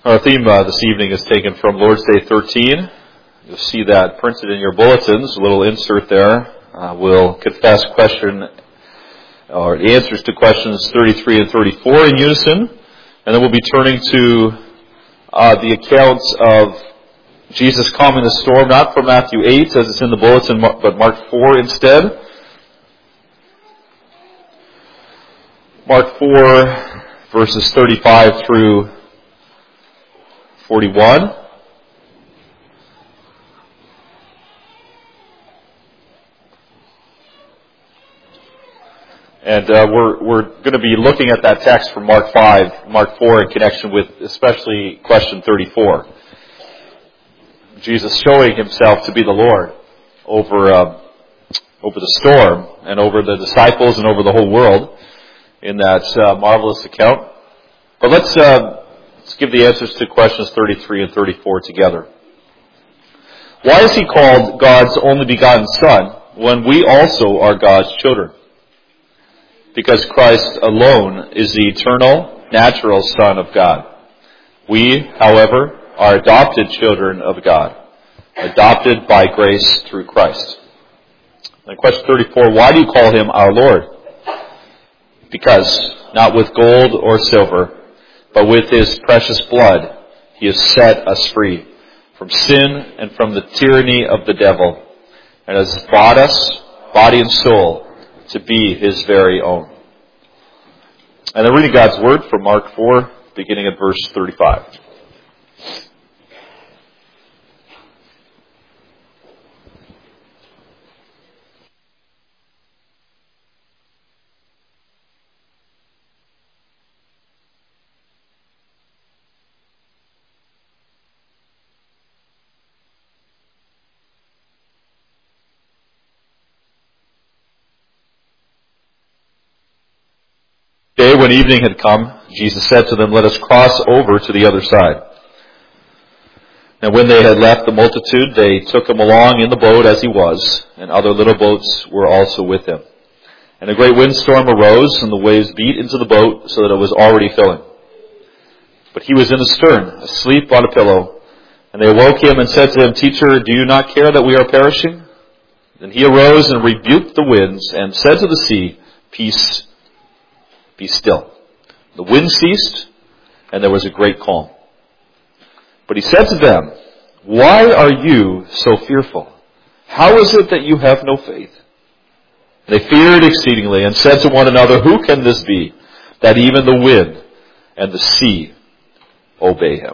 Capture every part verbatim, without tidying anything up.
Our theme uh, this evening is taken from Lord's Day thirteen. You'll see that printed in your bulletins, a little insert there. Uh, we'll confess question, or the answers to questions thirty-three and thirty-four in unison. And then we'll be turning to uh, the accounts of Jesus calming the storm, not from Matthew eight as it's in the bulletin, but Mark four instead. Mark four, verses thirty-five through forty-one. And uh, we're we're going to be looking at that text from Mark five, Mark four in connection with especially question thirty-four. Jesus showing himself to be the Lord over uh, over the storm and over the disciples and over the whole world in that uh, marvelous account. But let's uh, let's give the answers to questions thirty-three and thirty-four together. Why is he called God's only begotten Son when we also are God's children? Because Christ alone is the eternal, natural Son of God. We, however, are adopted children of God, adopted by grace through Christ. And question thirty-four, why do you call him our Lord? Because, not with gold or silver, but with his precious blood, he has set us free from sin and from the tyranny of the devil, and has bought us, body and soul, to be his very own. And then reading God's Word from Mark four, beginning at verse thirty-five. Day when evening had come, Jesus said to them, "Let us cross over to the other side." And when they had left the multitude, they took him along in the boat as he was, and other little boats were also with him. And a great windstorm arose, and the waves beat into the boat so that it was already filling. But he was in the stern, asleep on a pillow. And they awoke him and said to him, "Teacher, do you not care that we are perishing?" Then he arose and rebuked the winds, and said to the sea, "Peace, be still." The wind ceased, and there was a great calm. But he said to them, "Why are you so fearful? How is it that you have no faith?" And they feared exceedingly, and said to one another, "Who can this be, that even the wind and the sea obey him?"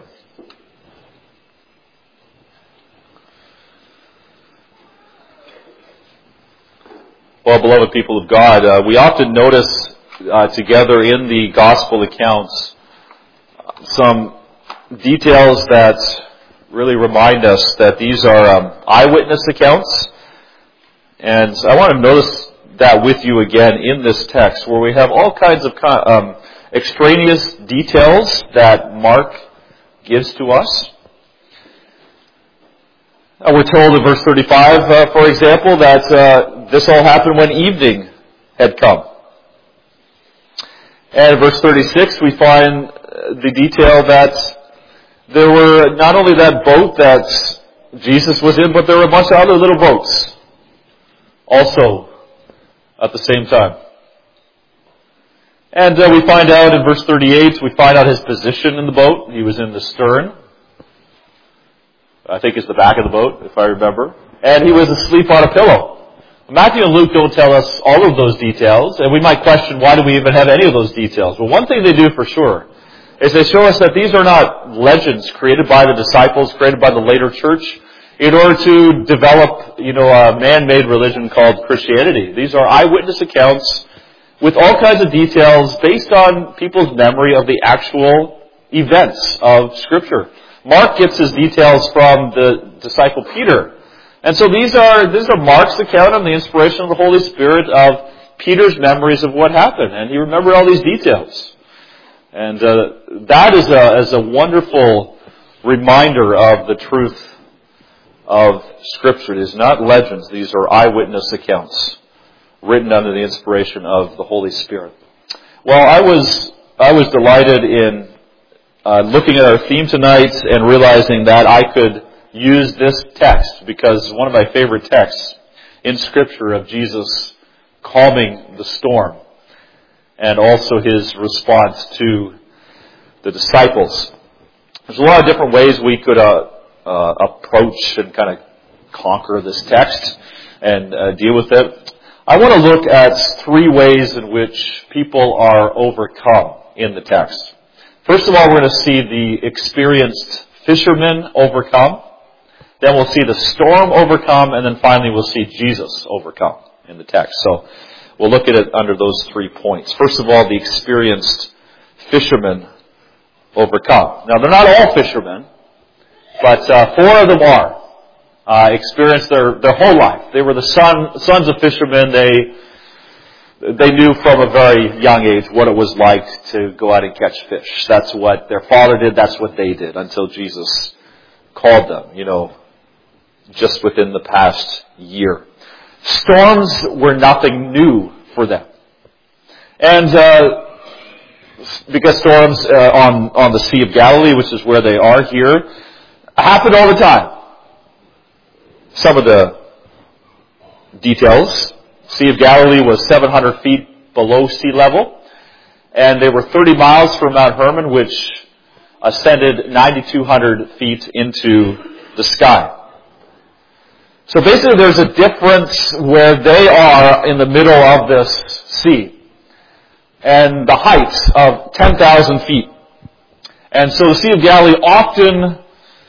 Well, beloved people of God, uh, we often notice Uh, together in the gospel accounts some details that really remind us that these are um, eyewitness accounts. And I want to notice that with you again in this text, where we have all kinds of um, extraneous details that Mark gives to us. Uh, we're told in verse thirty-five, uh, for example, that uh, this all happened when evening had come. And in verse thirty-six, we find the detail that there were not only that boat that Jesus was in, but there were a bunch of other little boats also at the same time. And uh, we find out in verse thirty-eight, we find out his position in the boat. He was in the stern. I think it's the back of the boat, if I remember. And he was asleep on a pillow. Matthew and Luke don't tell us all of those details, and we might question, why do we even have any of those details? Well, one thing they do for sure is they show us that these are not legends created by the disciples, created by the later church, in order to develop, you know, a man-made religion called Christianity. These are eyewitness accounts with all kinds of details based on people's memory of the actual events of Scripture. Mark gets his details from the disciple Peter. And so these are these are Mark's account on the inspiration of the Holy Spirit of Peter's memories of what happened. And he remembered all these details. And uh, that is a, is a wonderful reminder of the truth of Scripture. It is not legends. These are eyewitness accounts written under the inspiration of the Holy Spirit. Well, I was I was delighted in uh, looking at our theme tonight and realizing that I could use this text because one of my favorite texts in Scripture of Jesus calming the storm and also his response to the disciples. There's a lot of different ways we could uh, uh, approach and kind of conquer this text and uh, deal with it. I want to look at three ways in which people are overcome in the text. First of all, we're going to see the experienced fishermen overcome. Then we'll see the storm overcome, and then finally we'll see Jesus overcome in the text. So we'll look at it under those three points. First of all, the experienced fishermen overcome. Now, they're not all fishermen, but uh, four of them are. Uh, experienced their, their whole life. They were the son, sons of fishermen. They they knew from a very young age what it was like to go out and catch fish. That's what their father did. That's what they did until Jesus called them, you know, just within the past year. Storms were nothing new for them. And uh, because storms uh, on, on the Sea of Galilee, which is where they are here, happen all the time. Some of the details. Sea of Galilee was seven hundred feet below sea level, and they were thirty miles from Mount Hermon, which ascended nine thousand two hundred feet into the sky. So basically there's a difference where they are in the middle of this sea, and the height of ten thousand feet. And so the Sea of Galilee often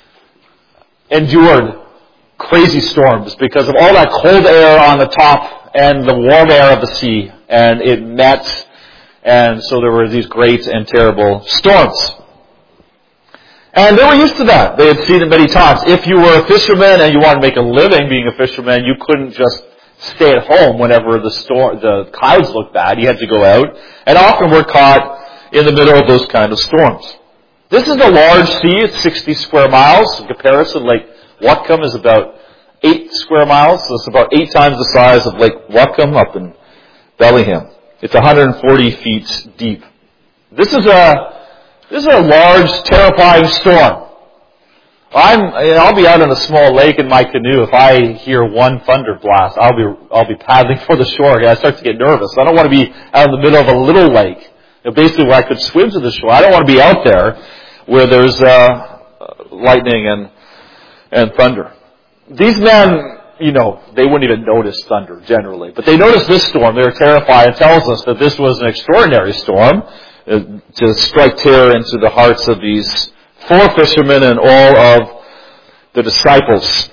endured crazy storms because of all that cold air on the top and the warm air of the sea, and it met, and so there were these great and terrible storms. And they were used to that. They had seen it many times. If you were a fisherman and you wanted to make a living being a fisherman, you couldn't just stay at home whenever the storm, the clouds looked bad. You had to go out, and often were caught in the middle of those kind of storms. This is a large sea. It's sixty square miles. In comparison, Lake Whatcom is about eight square miles, so it's about eight times the size of Lake Whatcom up in Bellingham. It's one hundred forty feet deep. This is a this is a large, terrifying storm. I'm I'll be out on a small lake in my canoe. If I hear one thunder blast, I'll be I'll be paddling for the shore. I start to get nervous. I don't want to be out in the middle of a little lake, you know, basically where I could swim to the shore. I don't want to be out there where there's uh, lightning and and thunder. These men, you know, they wouldn't even notice thunder generally, but they noticed this storm. They were terrified. It tells us that this was an extraordinary storm uh, to strike terror into the hearts of these four fishermen and all of the disciples.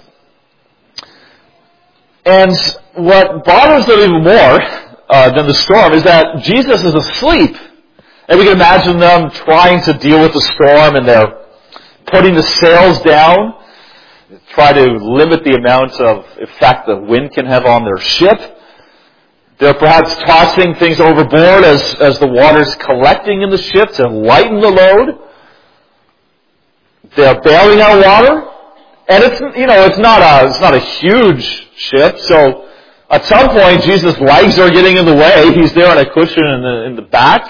And what bothers them even more uh, than the storm is that Jesus is asleep. And we can imagine them trying to deal with the storm, and they're putting the sails down, try to limit the amount of effect the wind can have on their ship. They're perhaps tossing things overboard as, as the water's collecting in the ship to lighten the load. They're bailing out water. And it's, you know, it's not a, it's not a huge ship. So at some point, Jesus' legs are getting in the way. He's there on a cushion in the, in the back.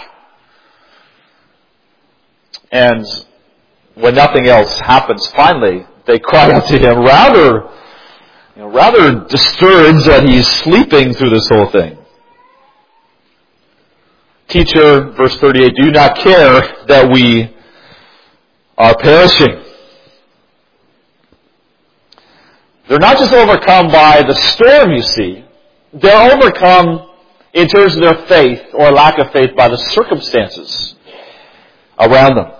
And when nothing else happens, finally, they cry out to him, rather, you know, rather disturbed that he's sleeping through this whole thing. Teacher, verse thirty-eight, do you not care that we are perishing? They're not just overcome by the storm, you see. They're overcome in terms of their faith or lack of faith by the circumstances around them.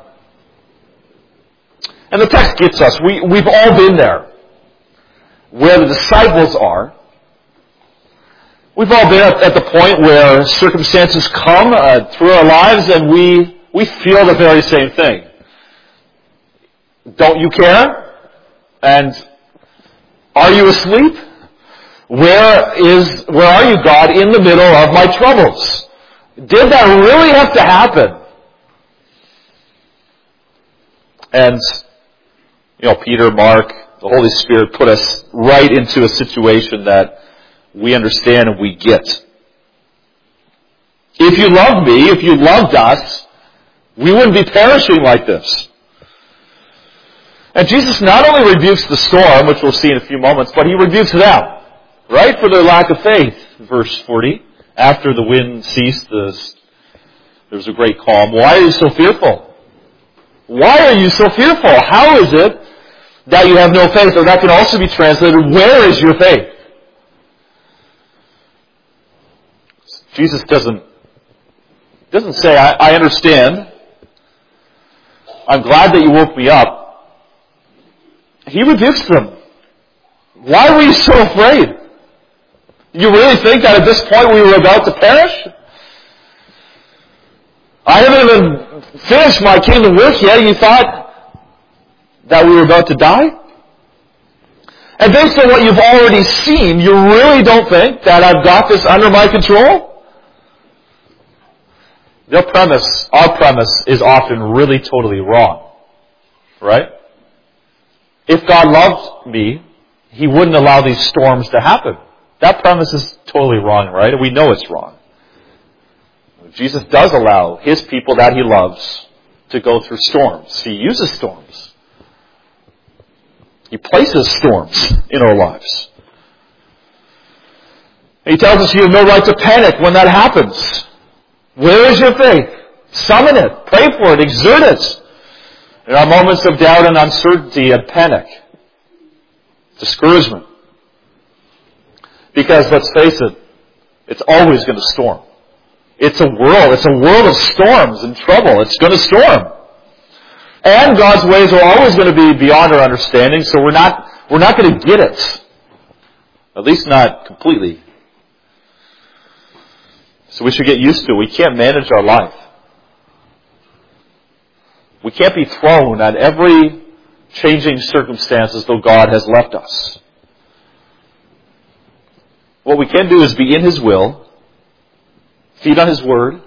And the text gets us. We, we've all been there. Where the disciples are. We've all been at, at the point where circumstances come uh, through our lives and we, we feel the very same thing. Don't you care? And are you asleep? Where is, where are you, God, in the middle of my troubles? Did that really have to happen? And, you know, Peter, Mark, the Holy Spirit put us right into a situation that we understand and we get. If you love me, if you loved us, We wouldn't be perishing like this. And Jesus not only rebukes the storm, which we'll see in a few moments, but he rebukes them, right, for their lack of faith. Verse forty, after the wind ceased, the, there was a great calm. Why are you so fearful? Why are you so fearful? How is it that you have no faith? Or that can also be translated, where is your faith? Jesus doesn't, doesn't say, I, I understand. I'm glad that you woke me up. He rebukes them. Why were you so afraid? You really think that at this point we were about to perish? I haven't even finished my kingdom work yet. You thought that we were about to die? And based on what you've already seen, you really don't think that I've got this under my control? Their premise, our premise, is often really totally wrong. Right? If God loved me, He wouldn't allow these storms to happen. That premise is totally wrong, right? And we know it's wrong. Jesus does allow His people that He loves to go through storms. He uses storms. He places storms in our lives. He tells us you have no right to panic when that happens. Where is your faith? Summon it. Pray for it. Exert it. There are moments of doubt and uncertainty and panic. Discouragement. Because, let's face it, it's always going to storm. It's a world. It's a world of storms and trouble. It's going to storm. And God's ways are always going to be beyond our understanding, so we're not, we're not going to get it. At least not completely. So we should get used to it. We can't manage our life. We can't be thrown at every changing circumstance as though God has left us. What we can do is be in His will, feed on His Word,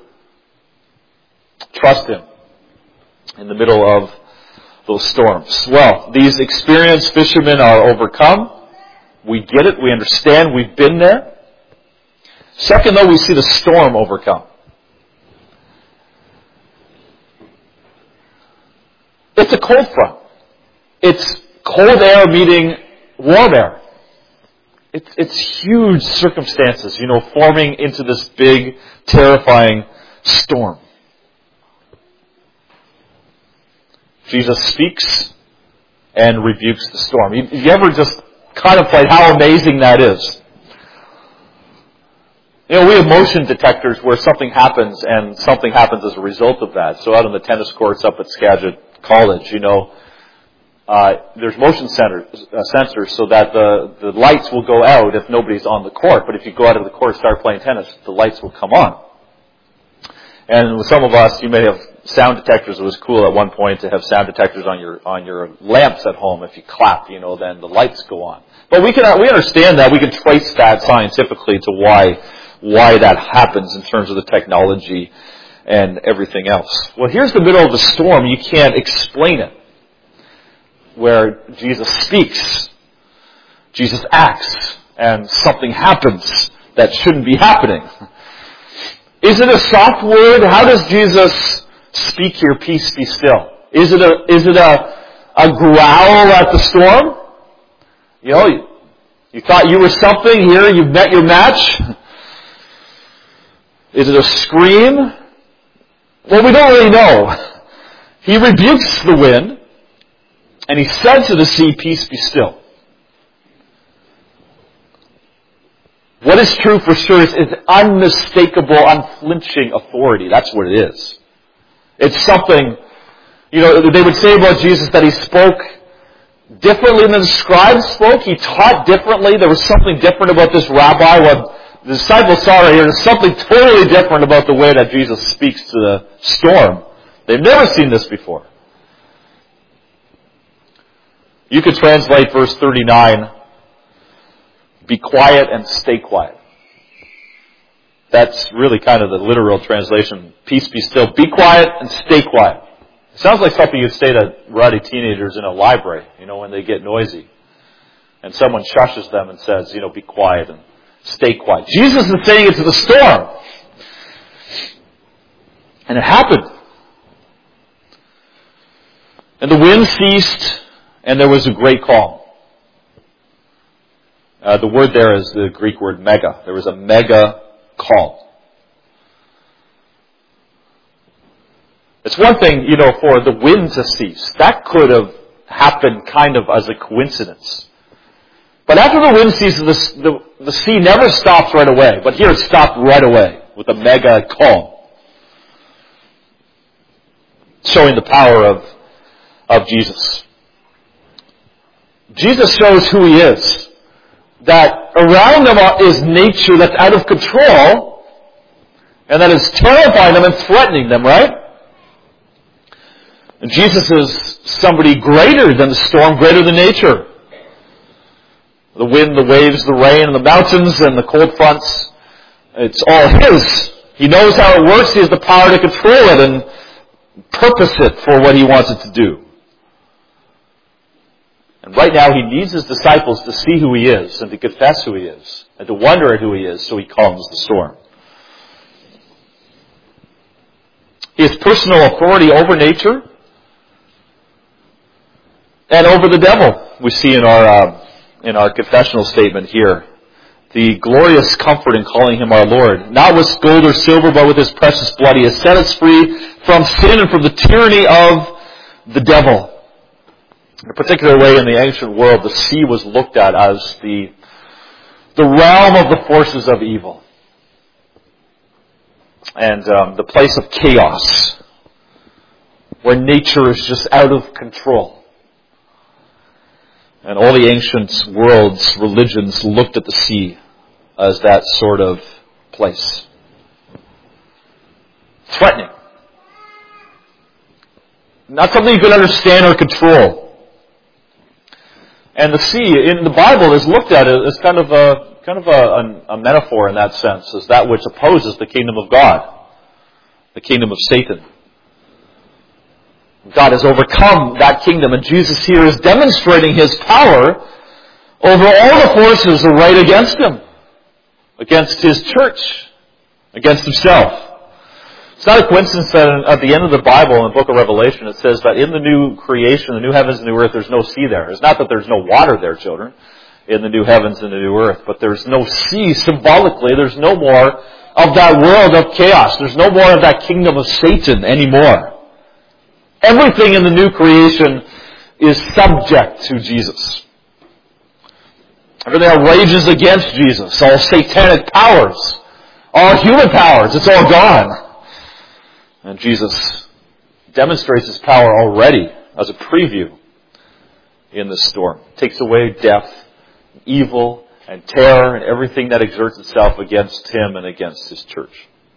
trust Him in the middle of those storms. Well, these experienced fishermen are overcome. We get it. We understand. We've been there. Second, though, we see the storm overcome. It's a cold front. It's cold air meeting warm air. It's, it's huge circumstances, you know, forming into this big, terrifying storm. Jesus speaks and rebukes the storm. You, you ever just contemplate how amazing that is? You know, we have motion detectors where something happens and something happens as a result of that. So out on the tennis courts up at Skagit College, you know, uh, there's motion center, uh, sensors so that the, the lights will go out if nobody's on the court. But if you go out of the court and start playing tennis, the lights will come on. And with some of us, you may have sound detectors. It was cool at one point to have sound detectors on your on your lamps at home. If you clap, you know, then the lights go on. But we can we understand that. We can trace that scientifically to why why that happens in terms of the technology and everything else. Well, here's the middle of the storm. You can't explain it. Where Jesus speaks, Jesus acts, and something happens that shouldn't be happening. Is it a soft word? How does Jesus speak here, peace be still? Is it a, is it a, a growl at the storm? You know, you, you thought you were something, here you've met your match. Is it a scream? Well, we don't really know. He rebukes the wind, and He said to the sea, peace be still. What is true for sure is, is unmistakable, unflinching authority. That's what it is. It's something, you know, they would say about Jesus that He spoke differently than the scribes spoke. He taught differently. There was something different about this rabbi. What the disciples saw right here, there's something totally different about the way that Jesus speaks to the storm. They've never seen this before. You could translate verse thirty-nine, be quiet and stay quiet. That's really kind of the literal translation. Peace be still. Be quiet and stay quiet. It sounds like something you'd say to rowdy teenagers in a library, you know, when they get noisy. And someone shushes them and says, you know, be quiet and stay quiet. Jesus is saying it to the storm. And it happened. ceased, and there was a great calm. Uh, the word there is the Greek word mega. There was a mega calm. It's one thing, you know, for the wind to cease. That could have happened kind of as a coincidence. But after the wind ceases, the, the, the sea never stops right away. But here it stopped right away with a mega calm. Showing the power of, of Jesus. Jesus shows who He is. That around them is nature that's out of control, and that is terrifying them and threatening them, right? And Jesus is somebody greater than the storm, greater than nature. The wind, the waves, the rain, and the mountains, and the cold fronts, it's all His. He knows how it works. He has the power to control it and purpose it for what He wants it to do. And right now He needs His disciples to see who He is and to confess who He is and to wonder at who He is, so He calms the storm. He has personal authority over nature and over the devil. We see in our uh, in our confessional statement here the glorious comfort in calling Him our Lord. Not with gold or silver, but with His precious blood, He has set us free from sin and from the tyranny of the devil. In a particular way, in the ancient world, the sea was looked at as the the realm of the forces of evil, and um, the place of chaos, where nature is just out of control. And all the ancient world's religions looked at the sea as that sort of place. Threatening. Not something you can understand or control. And the sea in the Bible is looked at as kind of a kind of a, a, a metaphor in that sense, as that which opposes the kingdom of God, the kingdom of Satan. God has overcome that kingdom, and Jesus here is demonstrating His power over all the forces arrayed against Him, against His church, against Himself. It's not a coincidence that at the end of the Bible, in the book of Revelation, it says that in the new creation, the new heavens and new earth, there's no sea there. It's not that there's no water there, children, in the new heavens and the new earth, but there's no sea symbolically. There's no more of that world of chaos. There's no more of that kingdom of Satan anymore. Everything in the new creation is subject to Jesus. Everything that rages against Jesus, all satanic powers, all human powers, it's all gone. And Jesus demonstrates His power already as a preview in this storm. Takes away death, evil, and terror, and everything that exerts itself against Him and against His church.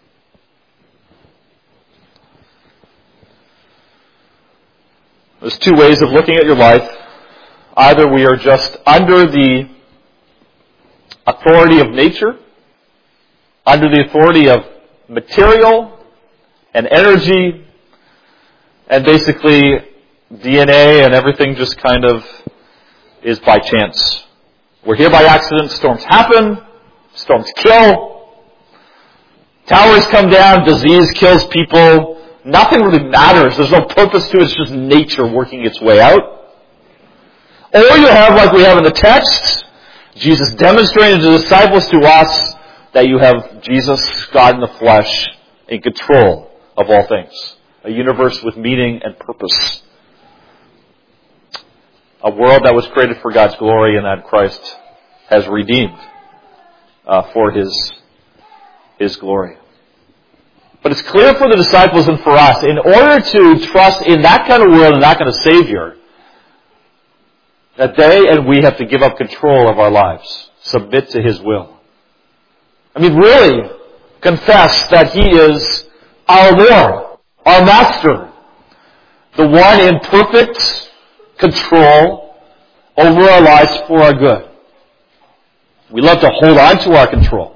There's two ways of looking at your life. Either we are just under the authority of nature, under the authority of material and energy, and basically D N A and everything just kind of is by chance. We're here by accident, storms happen, storms kill, towers come down, disease kills people. Nothing really matters. There's no purpose to it. It's just nature working its way out. Or you have, like we have in the text, Jesus demonstrating to the disciples, to us, that you have Jesus, God in the flesh, in control of all things. A universe with meaning and purpose. A world that was created for God's glory and that Christ has redeemed uh, for His, His glory. But it's clear for the disciples and for us, in order to trust in that kind of world and that kind of Savior, that they and we have to give up control of our lives, submit to His will. I mean, really confess that He is our Lord, our Master, the one in perfect control over our lives for our good. We love to hold on to our control.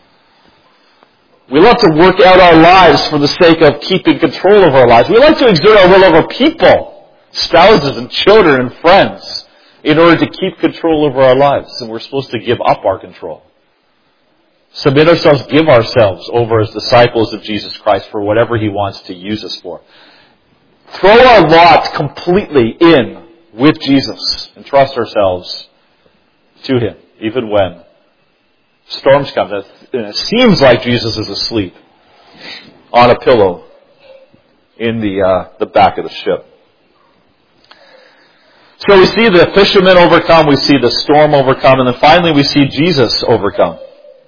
We love to work out our lives for the sake of keeping control of our lives. We like to exert our will over people, spouses and children and friends, in order to keep control over our lives. And we're supposed to give up our control. Submit ourselves, give ourselves over as disciples of Jesus Christ for whatever He wants to use us for. throw our lot completely in with Jesus and trust ourselves to Him, even when storms come. And it seems like Jesus is asleep on a pillow in the uh, the back of the ship. So we see the fishermen overcome, we see the storm overcome, and then finally we see Jesus overcome.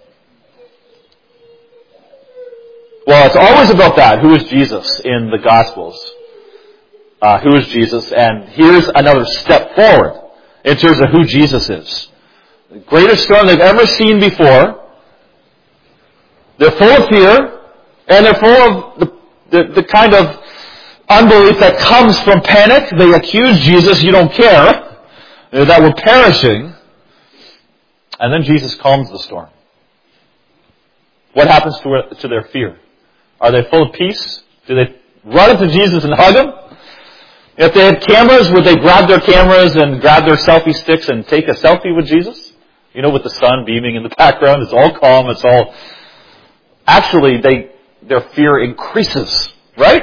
Well, it's always about that. Who is Jesus in the Gospels? Uh, who is Jesus? And here's another step forward in terms of who Jesus is. The greatest storm they've ever seen before. They're full of fear, and they're full of the, the, the kind of unbelief that comes from panic. They accuse Jesus, you don't care, that we're perishing. And then Jesus calms the storm. What happens to, to their fear? Are they full of peace? Do they run up to Jesus and hug Him? If they had cameras, would they grab their cameras and grab their selfie sticks and take a selfie with Jesus? You know, with the sun beaming in the background, it's all calm, it's all... Actually, they their fear increases, right?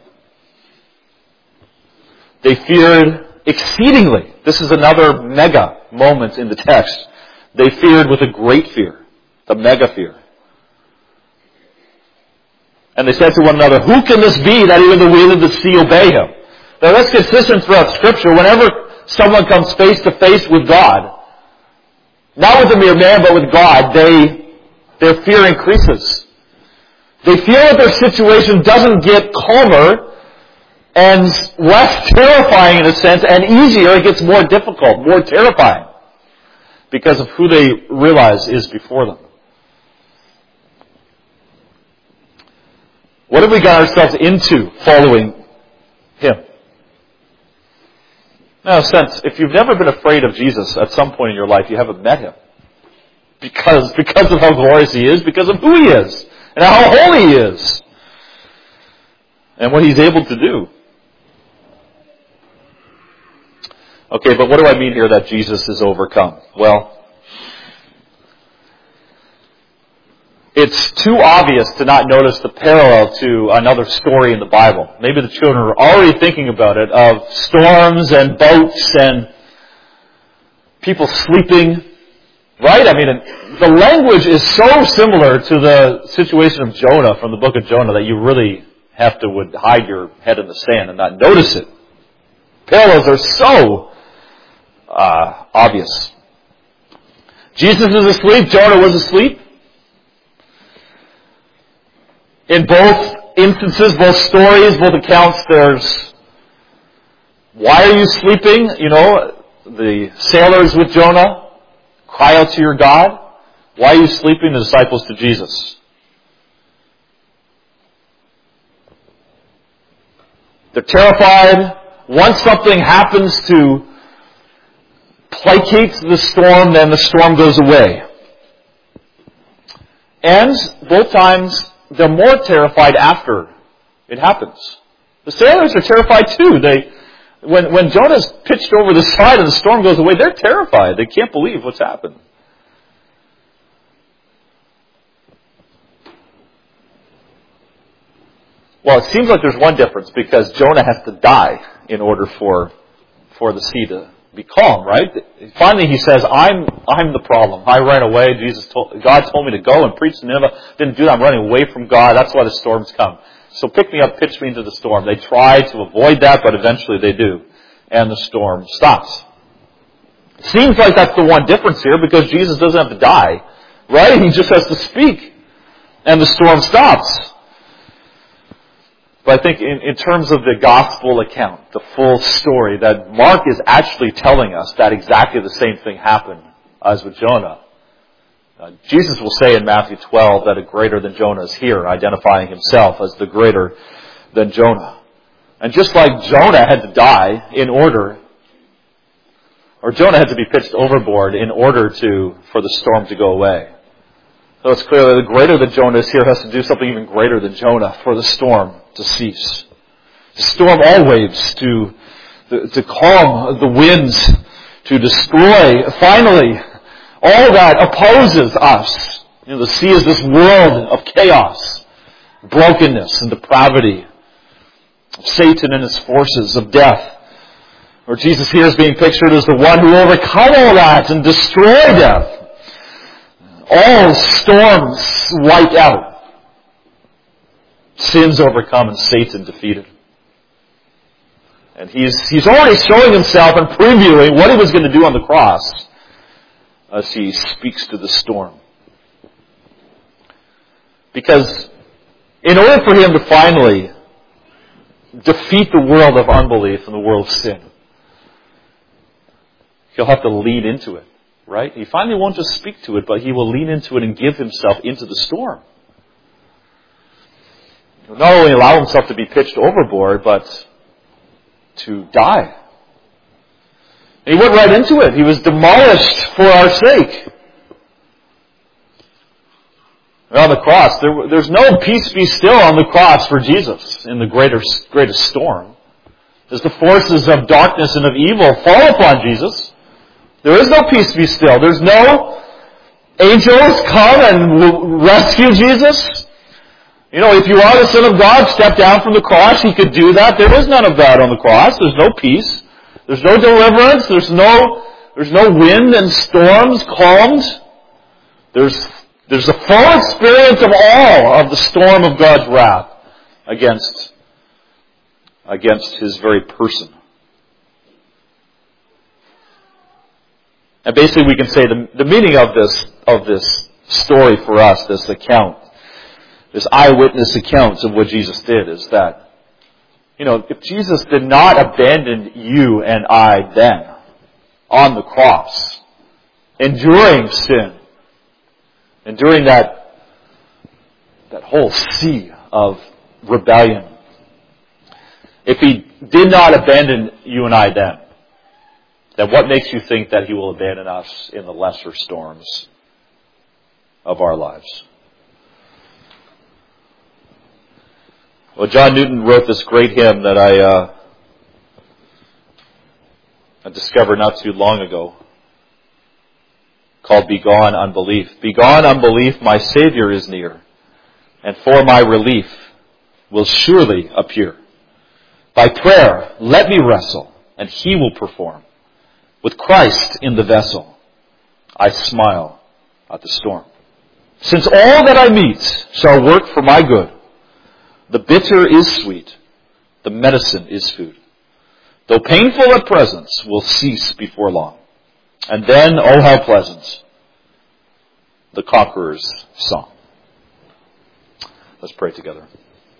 They feared exceedingly. This is another mega moment in the text. They feared with a great fear, the mega fear. And they said to one another, who can this be that even the wind and the sea obey Him? Now that's consistent throughout Scripture. Whenever someone comes face to face with God, not with a mere man, but with God, they their fear increases. They feel that their situation doesn't get calmer and less terrifying in a sense, and easier. It gets more difficult, more terrifying, because of who they realize is before them. What have we got ourselves into following Him? Now, since if you've never been afraid of Jesus at some point in your life, you haven't met Him. Because, because of how glorious He is, because of who He is, and how holy He is, and what He's able to do. Okay, but what do I mean here that Jesus is overcome? Well, it's too obvious to not notice the parallel to another story in the Bible. Maybe the children are already thinking about it, of storms and boats and people sleeping. Right? I mean, the language is so similar to the situation of Jonah from the book of Jonah that you really have to would hide your head in the sand and not notice it. Parallels are so uh, obvious. Jesus is asleep. Jonah was asleep. In both instances, both stories, both accounts, there's, why are you sleeping? You know, the sailors with Jonah cry out to your God. Why are you sleeping? The disciples to Jesus. They're terrified. Once something happens to placate the storm, then the storm goes away. And both times, they're more terrified after it happens. The sailors are terrified too. They, when, when Jonah's pitched over the side and the storm goes away, they're terrified. They can't believe what's happened. Well, it seems like there's one difference, because Jonah has to die in order for, for the sea to be calm, right? Finally he says, I'm, I'm the problem. I ran away. Jesus told, God told me to go and preach to Nineveh. Didn't do that. I'm running away from God. That's why the storms come. So pick me up, pitch me into the storm. They try to avoid that, but eventually they do. And the storm stops. Seems like that's the one difference here, because Jesus doesn't have to die, right? He just has to speak. And the storm stops. But I think in, in terms of the gospel account, the full story, that Mark is actually telling us that exactly the same thing happened as with Jonah. Uh, Jesus will say in Matthew twelve that a greater than Jonah is here, identifying himself as the greater than Jonah. And just like Jonah had to die in order, or Jonah had to be pitched overboard in order to, for the storm to go away. So it's clear that the greater than Jonah is here has to do something even greater than Jonah for the storm to cease. To storm all waves, to, to calm the winds, to destroy, finally, all that opposes us. You know, the sea is this world of chaos, brokenness, and depravity. Satan and his forces of death. Or Jesus here is being pictured as the one who overcome all that and destroy death. All storms wiped out. Sins overcome and Satan defeated. And he's, he's already showing himself and previewing what he was going to do on the cross as he speaks to the storm. Because in order for him to finally defeat the world of unbelief and the world of sin, he'll have to lean into it, right? He finally won't just speak to it, but he will lean into it and give himself into the storm. He'll not only allow himself to be pitched overboard, but to die. And he went right into it. He was demolished for our sake. And on the cross, there, there's no peace be still on the cross for Jesus in the greater, greatest storm. As the forces of darkness and of evil fall upon Jesus, there is no peace be still. There's no angels come and rescue Jesus. You know, if you are the Son of God, step down from the cross. He could do that. There is none of that on the cross. There's no peace. There's no deliverance. There's no, there's no wind and storms calmed. There's, there's a full experience of all of the storm of God's wrath against, against His very person. And basically we can say the, the meaning of this, of this story for us, this account, this eyewitness account of what Jesus did is that, you know, if Jesus did not abandon you and I then on the cross, enduring sin, enduring that, that whole sea of rebellion, if He did not abandon you and I then, then what makes you think that He will abandon us in the lesser storms of our lives? Well, John Newton wrote this great hymn that I, uh, I discovered not too long ago, called Begone Unbelief. Begone unbelief, my Savior is near, and for my relief will surely appear. By prayer, let me wrestle, and He will perform. With Christ in the vessel, I smile at the storm. Since all that I meet shall work for my good, the bitter is sweet, the medicine is food. Though painful at present, will cease before long. And then, oh how pleasant, the conqueror's song. Let's pray together.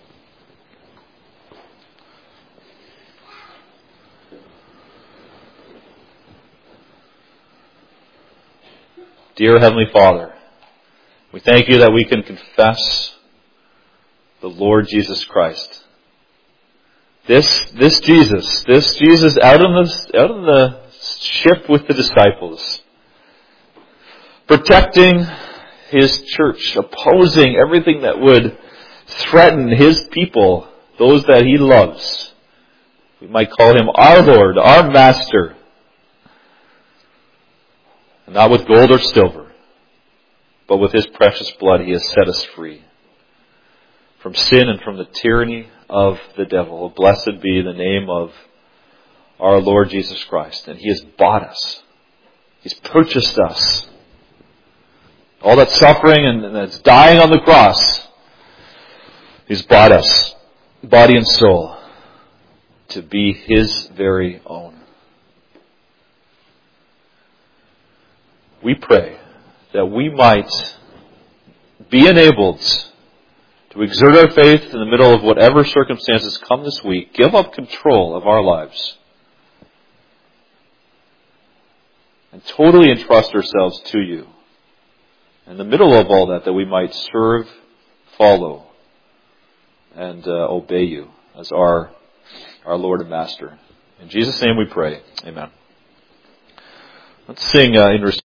Dear Heavenly Father, we thank You that we can confess the Lord Jesus Christ. This, this Jesus, this Jesus out on the, out on the ship with the disciples, protecting His church, opposing everything that would threaten His people, those that He loves. We might call Him our Lord, our Master. And not with gold or silver, but with His precious blood He has set us free from sin and from the tyranny of the devil. Blessed be the name of our Lord Jesus Christ. And He has bought us. He's purchased us. All that suffering and that's dying on the cross, He's bought us, body and soul, to be His very own. We pray that we might be enabled to exert our faith in the middle of whatever circumstances come this week, give up control of our lives, and totally entrust ourselves to You. In the middle of all that, that we might serve, follow, and uh, obey You as our, our Lord and Master. In Jesus' name we pray. Amen. Let's sing uh, in response.